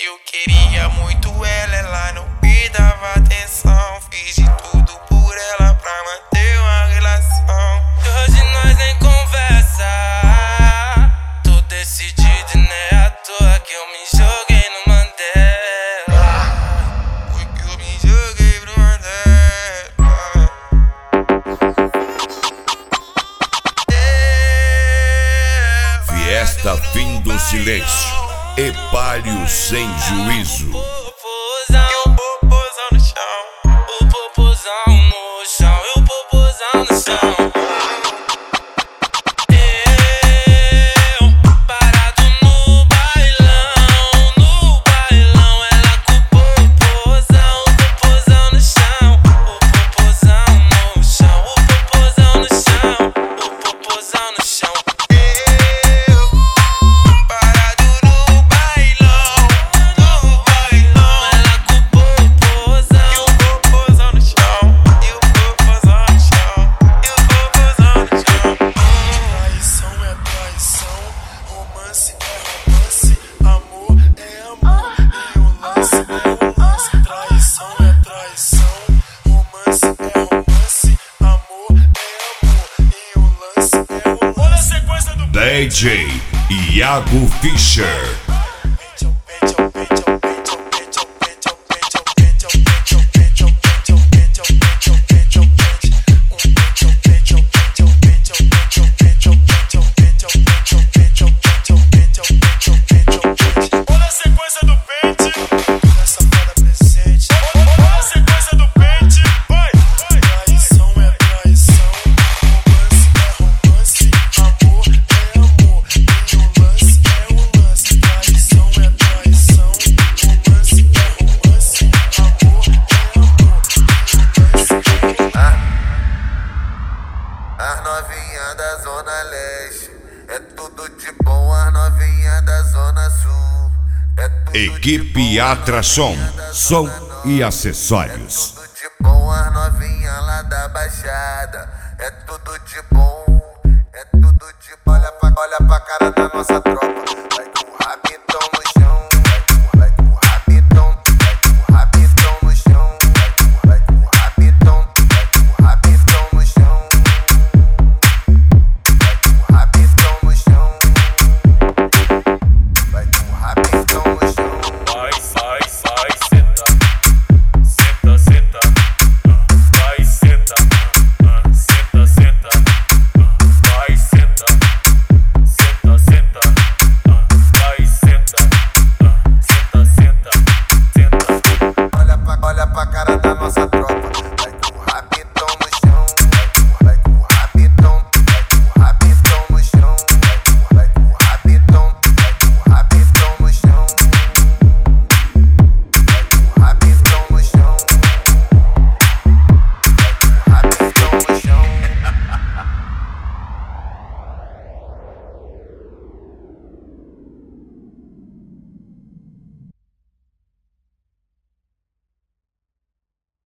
Eu queria muito ela não me dava atenção. Fiz de tudo por ela pra manter uma relação. Hoje nós nem conversa. Tô decidido e não é à toa que eu me joguei no Mandela. Foi que eu me joguei pro Mandela. Fiesta fim do silêncio, Epálio sem juízo. E o popozão no chão. O popozão no chão, e o popozão no chão. Eu parado no bailão, ela com o popozão no chão. O popozão no chão, o popozão no chão, o popozão no chão. DJ Iago Fischer. As novinhas da Zona Leste, é tudo de bom. As novinhas da Zona Sul, é tudo Equipe Atração, som e acessórios. tudo de bom. As novinhas lá da Baixada, é tudo de bom. É tudo de bom. Olha pra cara da nossa tropa.